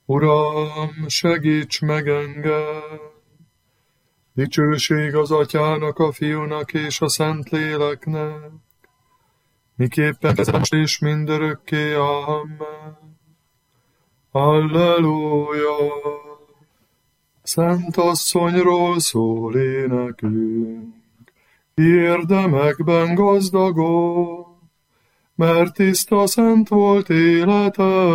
Uram, segíts meg engem! Dicsőség az Atyának, a Fiúnak és a Szentléleknek, miképpen kezdve most és mindörökké. Amen. Halleluja! Szent asszonyról szól énekünk, érdemekben gazdagon, mert tiszta szent volt élete,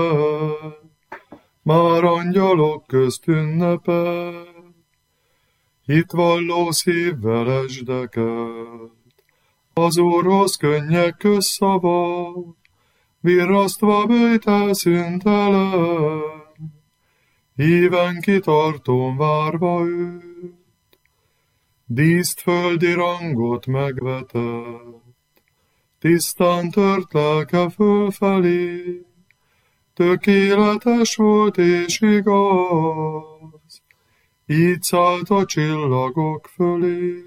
már angyalok közt ünnepel. Hitvalló szívvel esdeket, az Úrhoz könnyek közszava, virrasztva böjtel szüntelen, híven kitartón várva őt, díszt földi rangot megvetett, tisztán tört lelke fölfelé, tökéletes volt és igaz, így szállt a csillagok fölé.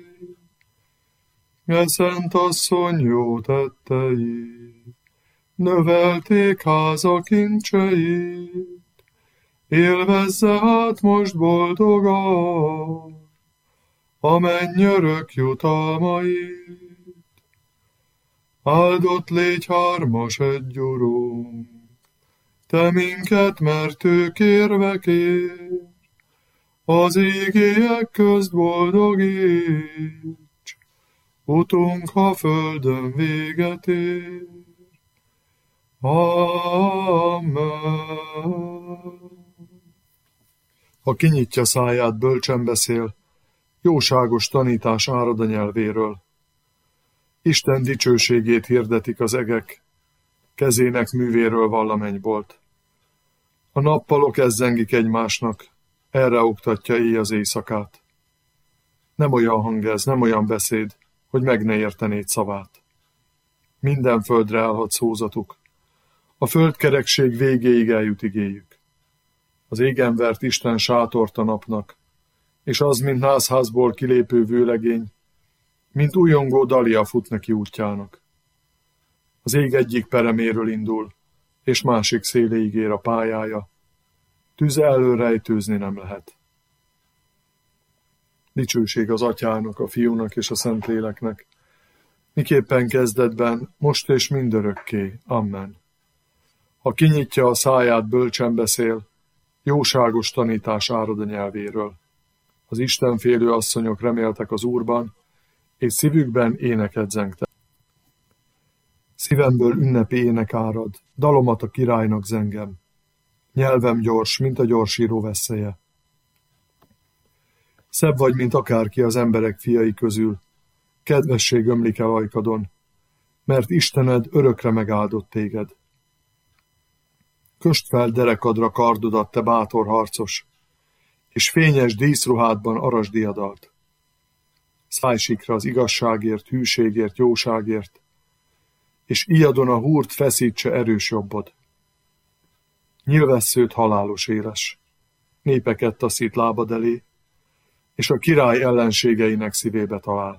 Szent asszony jó tetteit, növelték háza kincseit, élvezze hát most boldogan a mennyörök jutalmait. Áldott légy hármas egy Urunk, te minket mertő kérvekér, az égélyek közt boldogíts, utunk, ha földön véget ér. Amen. Ha kinyitja száját, bölcsen beszél, jóságos tanítás árad a nyelvéről. Isten dicsőségét hirdetik az egek, kezének művéről vall a mennybolt. A nappalok ezzengik egymásnak, erre oktatja éj az éjszakát. Nem olyan hang ez, nem olyan beszéd, hogy meg ne értenéd szavát. Minden földre állhat szózatuk. A földkerekség végéig eljut igéjük. Az égen vert Isten sátort a napnak, és az, mint nászházból kilépő vőlegény, mint újongó dalia fut neki útjának. Az ég egyik pereméről indul, és másik széléig ér a pályája, tüze elől rejtőzni nem lehet. Dicsőség az Atyának, a Fiúnak és a Szentléleknek, miképpen kezdetben, most és mindörökké. Amen. Ha kinyitja a száját, bölcsen beszél, jóságos tanítás árad a nyelvéről. Az istenfélő asszonyok reméltek az Úrban, és szívükben éneket zengtek. Szívemből ünnepi ének árad, dalomat a királynak zengem. Nyelvem gyors, mint a gyorsíró vesszeje. Szebb vagy, mint akárki az emberek fiai közül, kedvesség ömlik el ajkadon, mert Istened örökre megáldott téged. Kösd fel derekadra kardodat, te bátor harcos, és fényes díszruhádban arasd diadalt. Szállj sikra az igazságért, hűségért, jóságért, és ijjadon a húrt feszítse erős jobbod. Nyilvesszőt halálos éles, népeket taszít lábad elé, és a király ellenségeinek szívébe talál.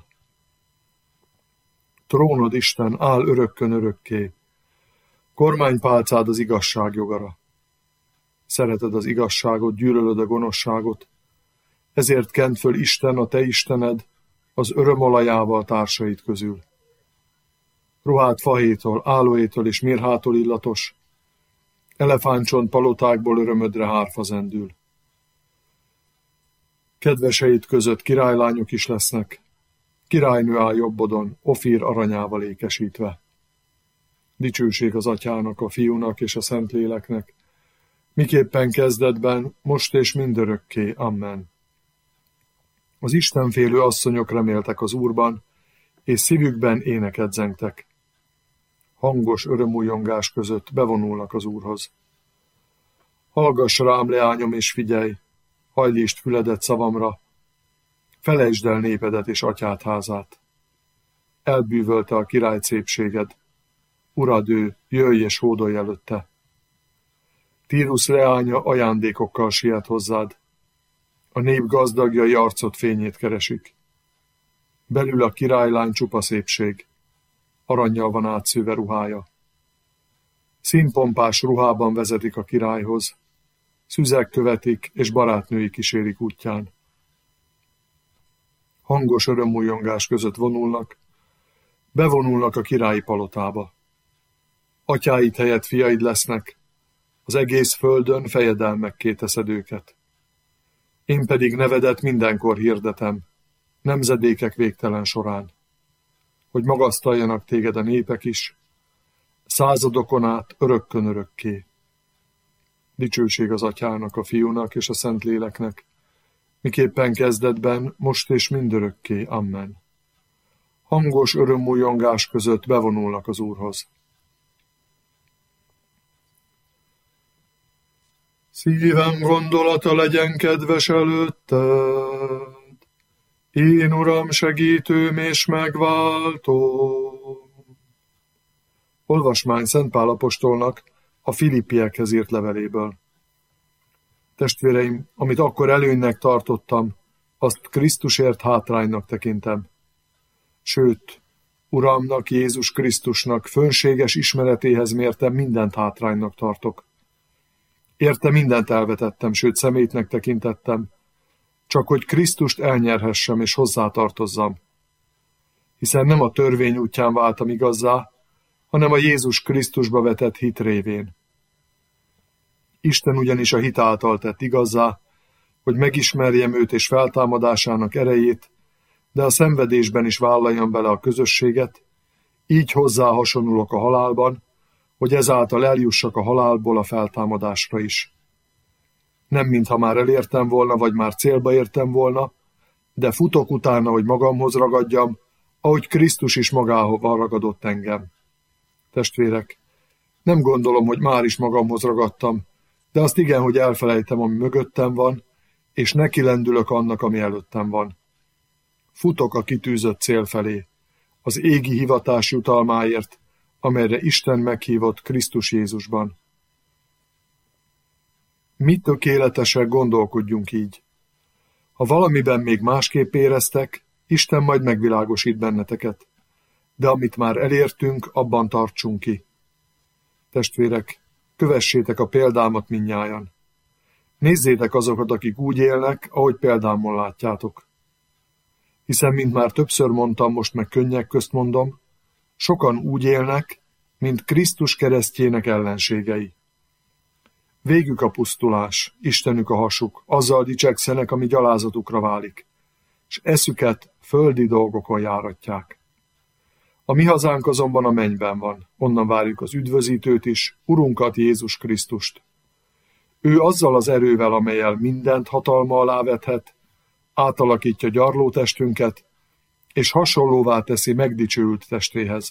Trónod, Isten, áll örökkön örökké, kormánypálcád az igazság jogara. Szereted az igazságot, gyűlölöd a gonoszságot, ezért kent föl Isten, a te Istened, az örömolajával társait közül. Ruhád fahétól, álóétől és mirhától illatos, elefántcsont palotákból örömödre hárfa zendül. Kedveseid között királylányok is lesznek, királynő áll jobbodon, Ofír aranyával ékesítve. Dicsőség az Atyának, a Fiúnak és a Szentléleknek, miképpen kezdetben, most és mindörökké. Amen. Az istenfélő asszonyok reméltek az Úrban, és szívükben éneket zengtek. Hangos örömújongás között bevonulnak az Úrhoz. Hallgass rám, leányom, és figyelj, hajlítsd füledet szavamra, felejtsd el népedet és atyád házát. Elbűvölte a király szépséged, urad ő, jöjj és hódolj előtte. Tírus leánya ajándékokkal siet hozzád, a nép gazdagjai arcod fényét keresik. Belül a királylány csupa szépség, arannyal van átszőve ruhája. Színpompás ruhában vezetik a királyhoz, szüzek követik, és barátnői kísérik útján. Hangos örömújongás között bevonulnak a királyi palotába. Atyáid helyett fiaid lesznek, az egész földön fejedelmekké teszed őket. Én pedig nevedet mindenkor hirdetem, nemzedékek végtelen során, hogy magasztaljanak téged a népek is, századokon át örökkön örökké. Dicsőség az Atyának, a Fiúnak és a Szentléleknek, miképpen kezdetben, most és mindörökké. Amen. Hangos örömújongás között bevonulnak az Úrhoz. Szívem gondolata legyen kedves előtted, én Uram, segítőm és megváltóm. Olvasmány Szent Pál apostolnak a Filippiekhez írt leveléből. Testvéreim, amit akkor előnynek tartottam, azt Krisztusért hátránynak tekintem. Sőt, Uramnak, Jézus Krisztusnak fönséges ismeretéhez mértem mindent hátránynak tartok. Érte mindent elvetettem, sőt szemétnek tekintettem, csak hogy Krisztust elnyerhessem és hozzátartozzam. Hiszen nem a törvény útján váltam igazzá, hanem a Jézus Krisztusba vetett hit révén. Isten ugyanis a hit által tett igazzá, hogy megismerjem őt és feltámadásának erejét, de a szenvedésben is vállaljam bele a közösséget, így hozzá hasonulok a halálban, hogy ezáltal eljussak a halálból a feltámadásra is. Nem mintha már elértem volna, vagy már célba értem volna, de futok utána, hogy magamhoz ragadjam, ahogy Krisztus is magához ragadott engem. Testvérek, nem gondolom, hogy már is magamhoz ragadtam, de azt igen, hogy elfelejtem, ami mögöttem van, és nekilendülök annak, ami előttem van. Futok a kitűzött cél felé, az égi hivatás jutalmáért, amelyre Isten meghívott Krisztus Jézusban. Mi tökéletesek gondolkodjunk így. Ha valamiben még másképp éreztek, Isten majd megvilágosít benneteket, de amit már elértünk, abban tartsunk ki. Testvérek, kövessétek a példámat mindnyájan. Nézzétek azokat, akik úgy élnek, ahogy példámon látjátok. Hiszen, mint már többször mondtam, most meg könnyek közt mondom, sokan úgy élnek, mint Krisztus keresztjének ellenségei. Végük a pusztulás, Istenük a hasuk, azzal dicsekszenek, ami gyalázatukra válik, és eszüket földi dolgokon járatják. A mi hazánk azonban a mennyben van, onnan várjuk az üdvözítőt is, Urunkat, Jézus Krisztust. Ő azzal az erővel, amellyel mindent hatalma alá vethet, átalakítja gyarlótestünket, és hasonlóvá teszi megdicsőült testéhez.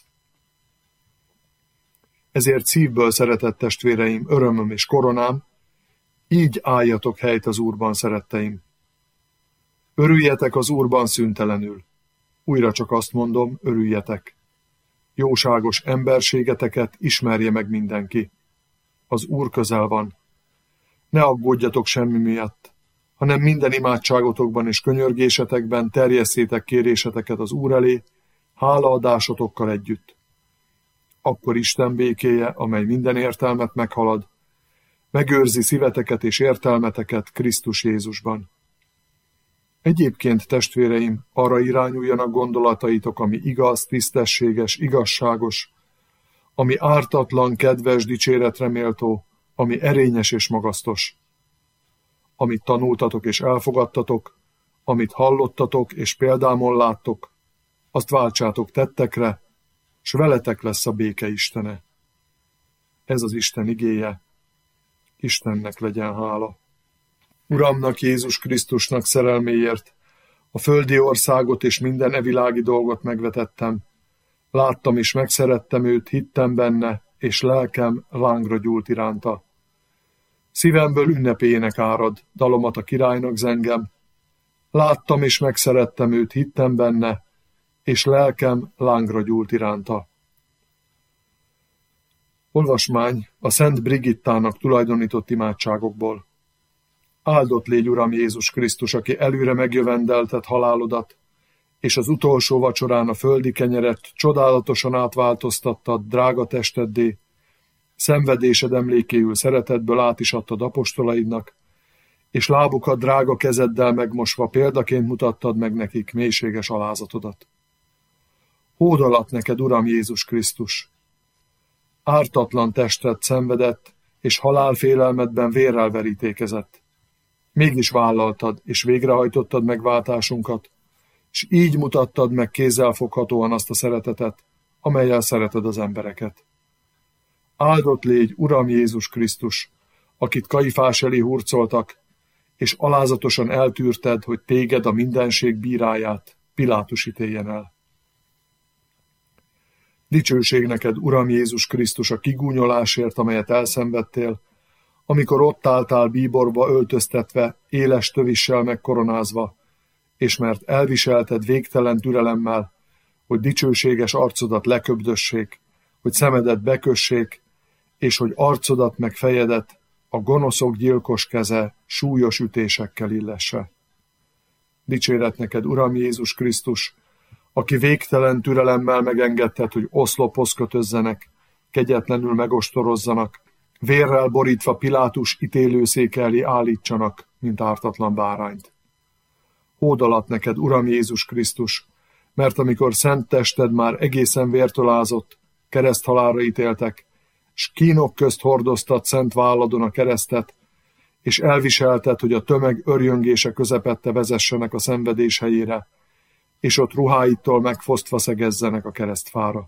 Ezért szívből szeretett testvéreim, örömöm és koronám, így álljatok helyt az Úrban, szeretteim. Örüljetek az Úrban szüntelenül. Újra csak azt mondom, örüljetek. Jóságos emberségeteket ismerje meg mindenki. Az Úr közel van. Ne aggódjatok semmi miatt, hanem minden imádságotokban és könyörgésetekben terjesszétek kéréseteket az Úr elé, hálaadásotokkal együtt. Akkor Isten békéje, amely minden értelmet meghalad, megőrzi szíveteket és értelmeteket Krisztus Jézusban. Egyébként, testvéreim, arra irányuljanak gondolataitok, ami igaz, tisztességes, igazságos, ami ártatlan, kedves, dicséretre méltó, ami erényes és magasztos. Amit tanultatok és elfogadtatok, amit hallottatok és példámon láttok, azt váltsátok tettekre, s veletek lesz a béke Istene. Ez az Isten igéje, Istennek legyen hála. Uramnak, Jézus Krisztusnak szerelméért a földi országot és minden evilági dolgot megvetettem. Láttam és megszerettem őt, hittem benne, és lelkem lángra gyúlt iránta. Szívemből ünnepének árad, dalomat a királynak zengem. Láttam és megszerettem őt, hittem benne, és lelkem lángra gyúlt iránta. Olvasmány a Szent Brigittának tulajdonított imádságokból. Áldott légy, Uram Jézus Krisztus, aki előre megjövendeltet halálodat, és az utolsó vacsorán a földi kenyeret csodálatosan átváltoztattad drága testeddé, Szenvedésed emlékéül szeretetből át is adtad apostolaidnak, és lábukat drága kezeddel megmosva példaként mutattad meg nekik mélységes alázatodat. Hódolat neked, Uram Jézus Krisztus! Ártatlan tested szenvedett, és halálfélelmedben vérrel verítékezett. Mégis vállaltad, és végrehajtottad megváltásunkat, és így mutattad meg kézzelfoghatóan azt a szeretetet, amellyel szereted az embereket. Áldott légy, Uram Jézus Krisztus, akit Kajifás elé hurcoltak, és alázatosan eltűrted, hogy téged, a mindenség bíráját Pilátus ítéljen el. Dicsőség neked, Uram Jézus Krisztus, a kigúnyolásért, amelyet elszenvedtél, amikor ott álltál bíborba öltöztetve, éles tövissel megkoronázva, és mert elviselted végtelen türelemmel, hogy dicsőséges arcodat leköbdössék, hogy szemedet bekössék, és hogy arcodat meg fejedet a gonoszok gyilkos keze súlyos ütésekkel illesse. Dicséret neked, Uram Jézus Krisztus, aki végtelen türelemmel megengedted, hogy oszlophoz kötözzenek, kegyetlenül megostorozzanak, vérrel borítva Pilátus ítélőszéke elé állítsanak, mint ártatlan bárányt. Hódolat neked, Uram Jézus Krisztus, mert amikor szent tested már egészen vértől ázott, kereszthalálra ítéltek, s kínok közt hordoztad szent válladon a keresztet, és elviselted, hogy a tömeg örjöngése közepette vezessenek a szenvedés helyére, és ott ruháitól megfosztva szegezzenek a keresztfára.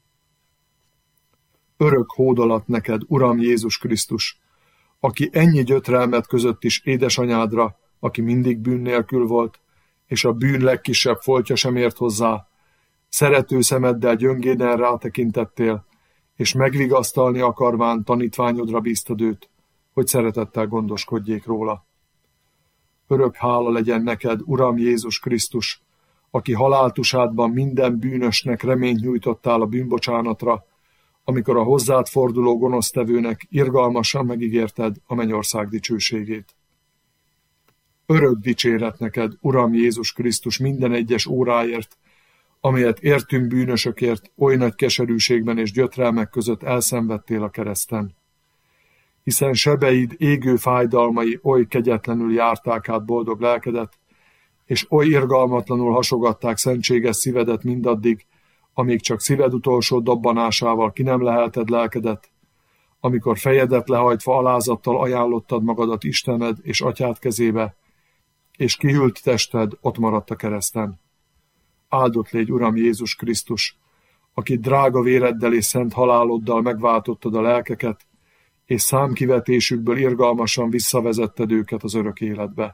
Örök hódolat neked, Uram Jézus Krisztus, aki ennyi gyötrelmet között is édesanyádra, aki mindig bűn nélkül volt, és a bűn legkisebb foltja sem ért hozzá, szerető szemeddel gyöngéden rátekintettél, és megvigasztalni akarván tanítványodra bíztad őt, hogy szeretettel gondoskodjék róla. Örök hála legyen neked, Uram Jézus Krisztus, aki haláltusádban minden bűnösnek reményt nyújtottál a bűnbocsánatra, amikor a hozzád forduló gonosztevőnek irgalmasan megígérted a mennyország dicsőségét. Örök dicséret neked, Uram Jézus Krisztus, minden egyes óráért, amelyet értünk bűnösökért oly nagy keserűségben és gyötrelmek között elszenvedtél a kereszten. Hiszen sebeid égő fájdalmai oly kegyetlenül járták át boldog lelkedet, és oly irgalmatlanul hasogatták szentséges szívedet mindaddig, amíg csak szíved utolsó dobbanásával ki nem lehelted lelkedet, amikor fejedet lehajtva alázattal ajánlottad magadat Istened és Atyád kezébe, és kihűlt tested ott maradt a kereszten. Áldott légy, Uram Jézus Krisztus, aki drága véreddel és szent haláloddal megváltottad a lelkeket, és számkivetésükből irgalmasan visszavezetted őket az örök életbe.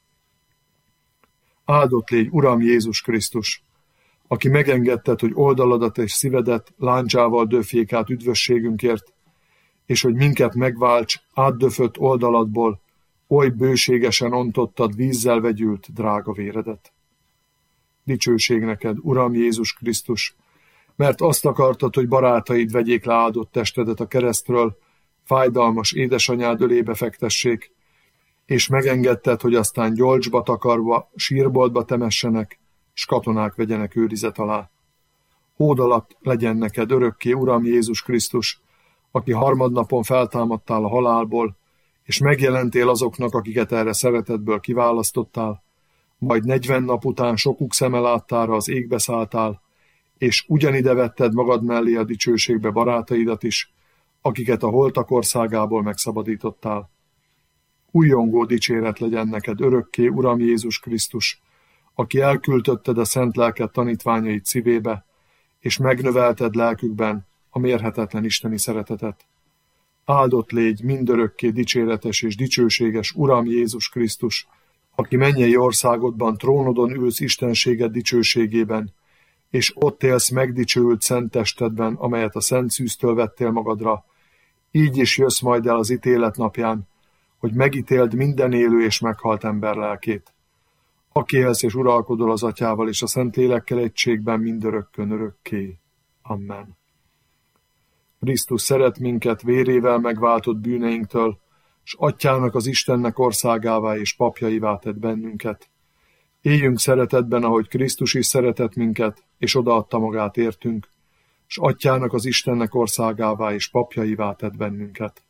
Áldott légy, Uram Jézus Krisztus, aki megengedted, hogy oldaladat és szívedet láncsával döfjék át üdvösségünkért, és hogy minket megválts átdöfött oldaladból, oly bőségesen ontottad vízzel vegyült drága véredet. Dicsőség neked, Uram Jézus Krisztus, mert azt akartad, hogy barátaid vegyék le áldott testedet a keresztről, fájdalmas édesanyád ölébe fektessék, és megengedted, hogy aztán gyolcsba takarva, sírboltba temessenek, s katonák vegyenek őrizet alá. Hódolat legyen neked örökké, Uram Jézus Krisztus, aki harmadnapon feltámadtál a halálból, és megjelentél azoknak, akiket erre szeretetből kiválasztottál, majd 40 nap után sokuk szeme láttára az égbe szálltál, és ugyanide vetted magad mellé a dicsőségbe barátaidat is, akiket a holtak országából megszabadítottál. Újjongó dicséret legyen neked örökké, Uram Jézus Krisztus, aki elküldötted a szent lelket tanítványaid szívébe, és megnövelted lelkükben a mérhetetlen isteni szeretetet. Áldott légy mindörökké dicséretes és dicsőséges Uram Jézus Krisztus, aki mennyei országodban trónodon ülsz istenséged dicsőségében, és ott élsz megdicsőült szent testedben, amelyet a szent szűztől vettél magadra, így is jössz majd el az ítélet napján, hogy megítéld minden élő és meghalt ember lelkét. Aki élsz és uralkodol az Atyával és a Szentlélekkel egységben mindörökkön örökké. Amen. Krisztus szeret minket vérével megváltott bűneinktől, s Atyának az Istennek országává és papjaivá tett bennünket. Éljünk szeretetben, ahogy Krisztus is szeretett minket, és odaadta magát értünk, s Atyának az Istennek országává és papjaivá tett bennünket.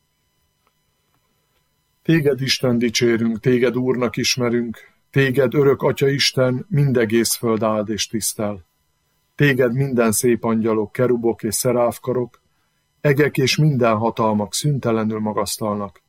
Téged, Isten, dicsérünk, téged, Úrnak ismerünk, téged, örök Atya Isten, mindegész föld áld és tisztel. Téged minden szép angyalok, kerubok és szeráfkarok, egek és minden hatalmak szüntelenül magasztalnak.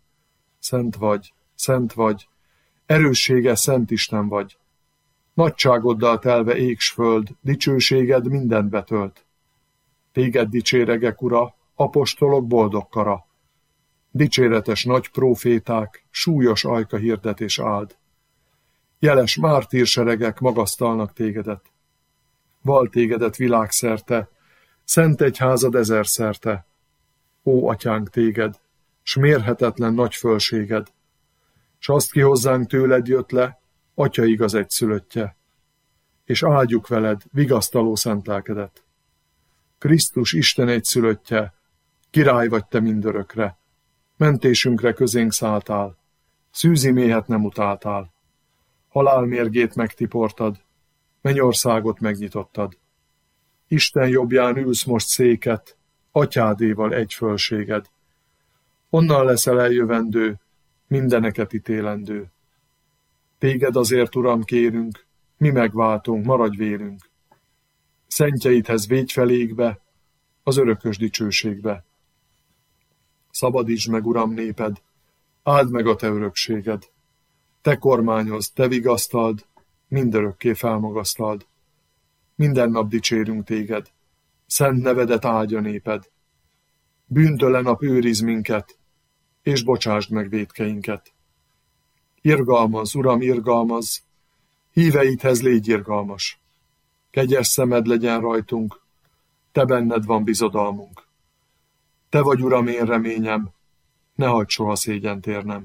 Szent vagy, erőssége Szent Isten vagy. Nagyságoddal telve ég s föld, dicsőséged mindent betölt. Téged dicséregek, Ura, apostolok boldog kara. Dicséretes nagy próféták, súlyos ajka hirdetés áld. Jeles mártírseregek magasztalnak tégedet. Val tégedet világszerte, szent egyházad ezerszerte. Ó, Atyánk, téged, s mérhetetlen nagy fölséged, s azt ki hozzánk tőled jött le, Atya igaz egyszülöttje, és áldjuk veled vigasztaló szent lelkedet. Krisztus Isten egyszülöttje, király vagy te mindörökre, mentésünkre közénk szálltál, szűzi méhet nem utáltál, halál mérgét megtiportad, mennyországot megnyitottad. Isten jobbján ülsz most széket, Atyádéval egy fölséged. Onnan leszel eljövendő, mindeneket ítélendő. Téged azért, Uram, kérünk, mi megváltunk, maradj vélünk. Szentjeidhez védj fel égbe, az örökös dicsőségbe. Szabadítsd meg, Uram, néped, áld meg a te örökséged. Te kormányozd, te vigasztald, mindörökké felmagasztald. Minden nap dicsérünk téged, szent nevedet áldja néped. Bűntelen nap őriz minket, és bocsásd meg vétkeinket. Irgalmaz, Uram, irgalmaz, híveidhez légy irgalmas. Kegyes szemed legyen rajtunk, te benned van bizodalmunk. Te vagy, Uram, én reményem, ne hagyd soha szégyent érnem.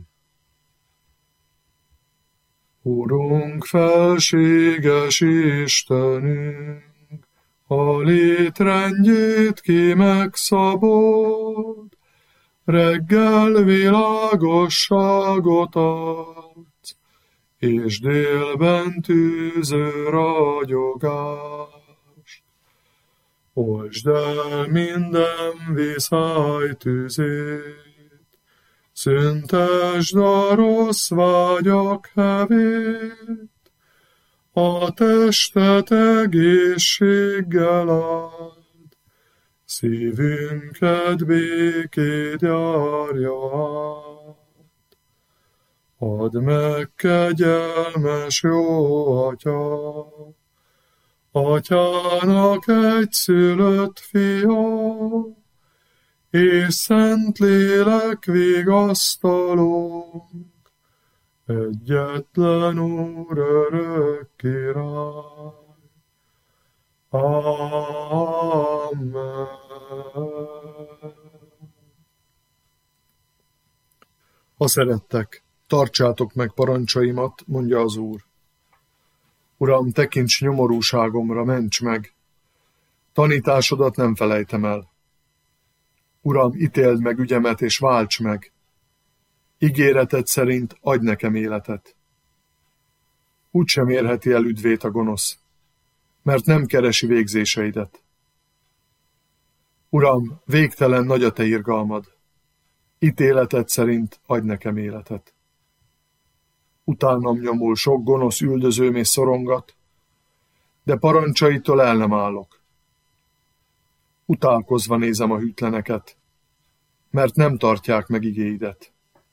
Urunk, felséges Istenünk, a létrendjét ki megszabod, reggel világosságot adsz, és délben tűző ragyogást. Oltsd el minden viszály tüzét, szüntesd a rossz vágyak hevét, a testet egészséggel áld, szívünket békét járja át. Add meg, kegyelmes jó Atya, Atyának egyszülött fia, és Szentlélek vigasztalónk, egyetlen Úr, örök király. Amen. Ha szerettek, tartsátok meg parancsaimat, mondja az Úr. Uram, tekints nyomorúságomra, ments meg! Tanításodat nem felejtem el. Uram, ítéld meg ügyemet, és válts meg! Ígéreted szerint adj nekem életet. Úgy sem érheti el üdvét a gonosz, mert nem keresi végzéseidet. Uram, végtelen nagy a te irgalmad, ítéleted szerint adj nekem életet. Utánam nyomul sok gonosz üldözőm és szorongat, de parancsaitól el nem állok. Utálkozva nézem a hűtleneket, mert nem tartják meg igéidet.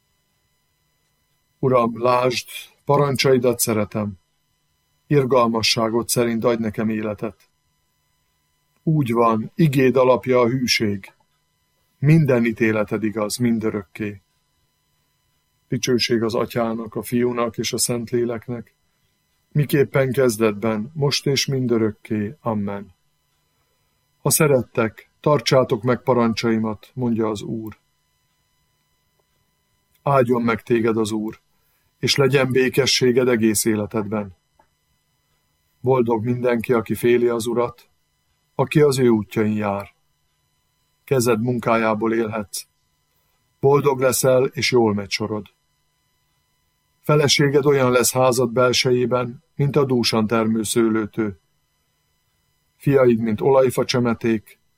Uram, lásd, parancsaidat szeretem, irgalmasságod szerint adj nekem életet. Úgy van, igéd alapja a hűség, minden ítéleted igaz, mindörökké. Dicsőség az Atyának, a Fiúnak és a Szentléleknek, miképpen kezdetben, most és mindörökké. Amen. Ha szerettek, tartsátok meg parancsaimat, mondja az Úr. Áldjon meg téged az Úr, és legyen békességed egész életedben. Boldog mindenki, aki féli az Urat, aki az ő útjain jár. Kezed munkájából élhetsz. Boldog leszel, és jól megy sorod. Feleséged olyan lesz házad belsejében, mint a dúsan termő szőlőtő. Fiaid, mint olajfa csemeték,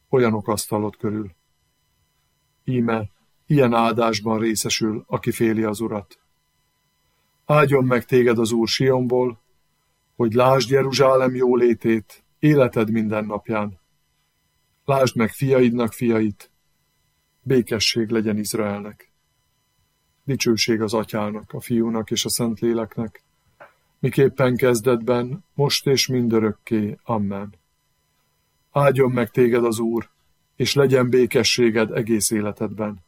olyanok asztalod körül. Íme, ilyen áldásban részesül, aki féli az Urat. Áldjon meg téged az Úr Sionból, hogy lásd Jeruzsálem jólétét életed minden napján. Lásd meg fiaidnak fiait, békesség legyen Izraelnek. Dicsőség az Atyának, a Fiúnak és a Szentléleknek, miképpen kezdetben, most és mindörökké. Amen. Áldjon meg téged az Úr, és legyen békességed egész életedben.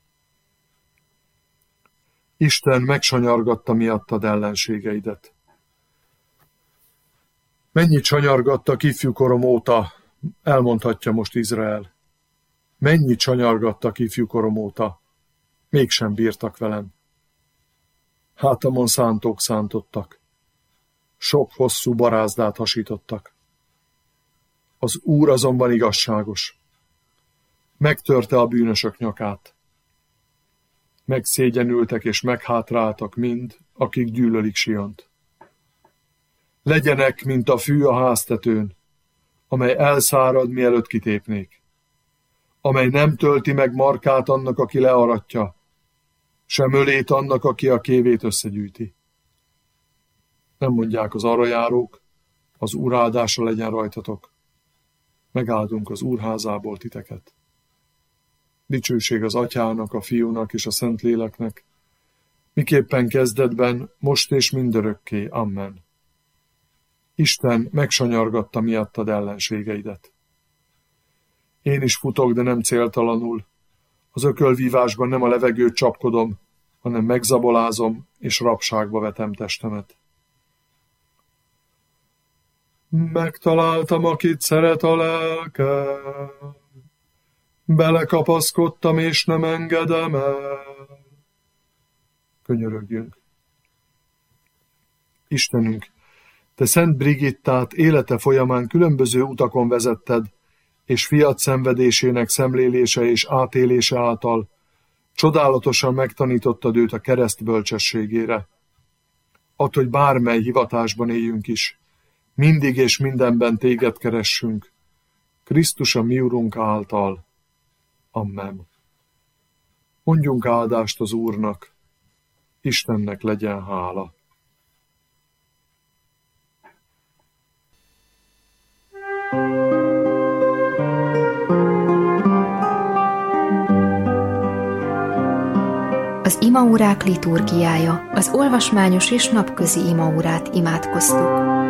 Isten megsanyargatta miattad ellenségeidet. Mennyit sanyargattak ifjúkorom óta, elmondhatja most Izrael. Mennyit sanyargattak ifjúkorom óta, mégsem bírtak velem. Hátamon szántók szántottak, sok hosszú barázdát hasítottak. Az Úr azonban igazságos. Megtörte a bűnösök nyakát. Megszégyenültek és meghátráltak mind, akik gyűlölik Siont. Legyenek, mint a fű a háztetőn, amely elszárad, mielőtt kitépnék, amely nem tölti meg markát annak, aki learatja, sem ölét annak, aki a kévét összegyűjti. Nem mondják az arrajárók, az Úr áldása legyen rajtatok. Megáldunk az Úr házából titeket. Dicsőség az Atyának, a Fiúnak és a Szentléleknek, miképpen kezdetben, most és mindörökké. Amen. Isten megsanyargatta miattad ellenségeidet. Én is futok, de nem céltalanul. Az ökölvívásban nem a levegőt csapkodom, hanem megzabolázom, és rabságba vetem testemet. Megtaláltam, akit szeret a lelke. Belekapaszkodtam, és nem engedem el. Könyörögjünk. Istenünk, te Szent Brigittát élete folyamán különböző utakon vezetted, és fiat szenvedésének szemlélése és átélése által csodálatosan megtanítottad őt a kereszt bölcsességére. Add, hogy bármely hivatásban éljünk is, mindig és mindenben téged keressünk, Krisztus a mi Urunk által. Amen. Mondjunk áldást az Úrnak, Istennek legyen hála. Az imaórák liturgiája, az olvasmányos és napközi imaórát imádkoztuk.